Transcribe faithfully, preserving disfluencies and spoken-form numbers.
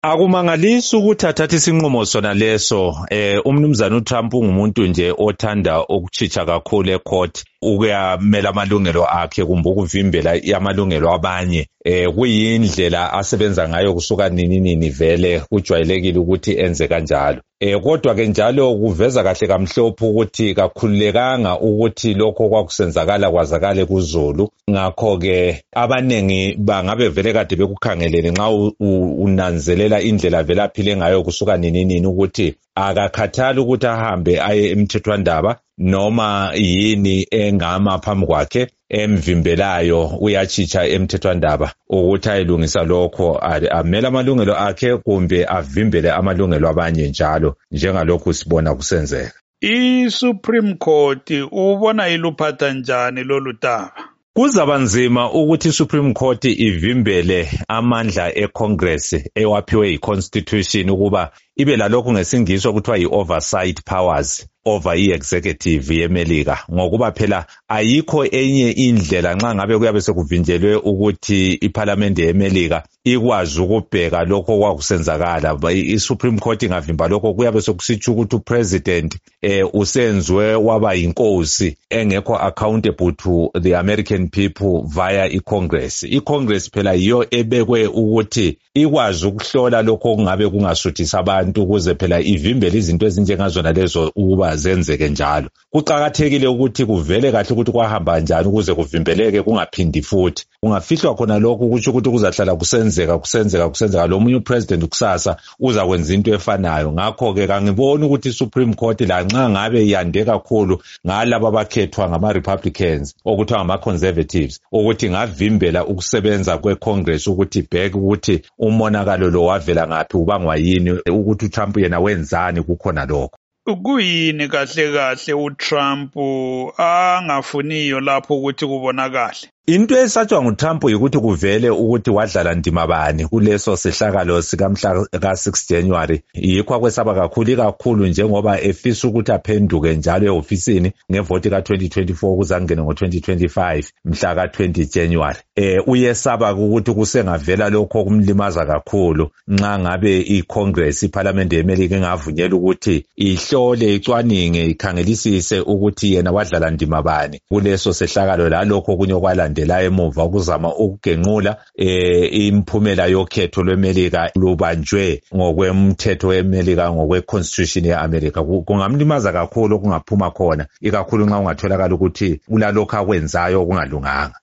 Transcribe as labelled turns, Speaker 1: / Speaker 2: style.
Speaker 1: Akumangalisi ukuthi athathe isinqumo sona leso. Eh umnumzana uTrump ungumuntu nje othanda ukuchicha kakhulu ecourt ukuyamela amalungelo akhe kumbe ukuvimbela amalungelo abanye. Eh kuyindlela asebenza ngayo kusuka nini nini vele kujwayelekile ukuthi enze kanjalo. Eh kodwa ke njalo kuveza kahle kamhlophe ukuthi kakhululekanga ukuthi lokho kwakusenzakala kwazakale kuZulu. Ngakho ke abanengi bangabe vele kade bekukhangelene nxa unanzelela indlela vele aphile ngayo kusuka nini nini ukuthi akakhathali ukuthi ahambe aye emthethwandaba noma yini engama phambi kwakhe emvimbelayo uyachicha emthethwandaba ukuthi ayilungisa lokho amela amalungelo akhe kumbe avimbele amalungelo abanye njalo njengalokho sibona kusenzeka.
Speaker 2: I-Supreme Court ubona iluphatha njani lolu daba?
Speaker 1: Kuzaba nzima ukuthi iSupreme Court ivimbele amandla eCongress ewaphiwe yiConstitution ukuba ibe lalokhu ngesingiso kuthiwa yi-oversight powers over i-executive yeMelika, ngokuba phela ayikho enye indlela nxa ngabe kuyabe sekuvinjelwe ukuthi iParliament yeMelika ikwazi ukubheka lokho kwakusenzakala. I-Supreme Court ingavimba lokho kuyabe sekusitsho ukuthi upresident eh usenzwe waba yinkosi engekho accountable to the American people via iCongress. ICongress phela yiyo ebekwe ukuthi ikwazi ukuhlola lokho kungabe kungasuthisa abantu ukuze phela ivimbele izinto ezinjengazona lezo ukuba zenzeke njalo. Kuqakathekile ukuthi kuvele kahle ukuthi kwahamba njani ukuze kuvimbeleke kungaphindi futhi. Kungafihlwa khona lokho ukuthi ukuthi kuzahlala kusenzeka kusenzeka kusenzeka lo munye upresident kusasa uza kwenza into efanayo. Ngakho ke kangiboni ukuthi iSupreme Court la nxa ngabe yande kakhulu ngalabo abakhethwa ngama Republicans okuthiwa ngama Conservatives ukuthi ngavimbela ukusebenza kweCongress ukuthi bheke ukuthi umonakalo lo wavela ngaphi ubangwa yini ukuthi uTrump yena wenzani kukhona lokho.
Speaker 2: Kuyini kahle kahle uTrump angafuniyo lapho ukuthi kubonakala?
Speaker 1: Into esatshwa nguTrump yikuthi kuvele ukuthi wadlala ndima bani kuleso sehlakalo sikamhla ka six January. Yikho kwesaba kakhulu kakhulu njengoba efisa ukuthi aphenduke njalo eofisini ngevoti ka twenty twenty-four kuzangene ngo twenty twenty-five mhla ka twenty January. Eh uyesaba ukuthi kusengavela lokho kumlimaza kakhulu nxa ngabe iCongress iParliament yeMelika engavunyela ukuthi ihlole icwaninge ikhangelisise ukuthi yena wadlala ndima bani kuleso sehlakalo lalokho kunye kwala ndela emuva ukuzama ukugenqula eh imphumela yokhetho lweMelika lubanjwe ngokwemthetho weMelika ngokweConstitution yeAmerica. Kungamlimaza kakhulu kungaphuma khona ikakhulu nxa ungatholakala ukuthi ulalokho akwenzayo kungalunganga.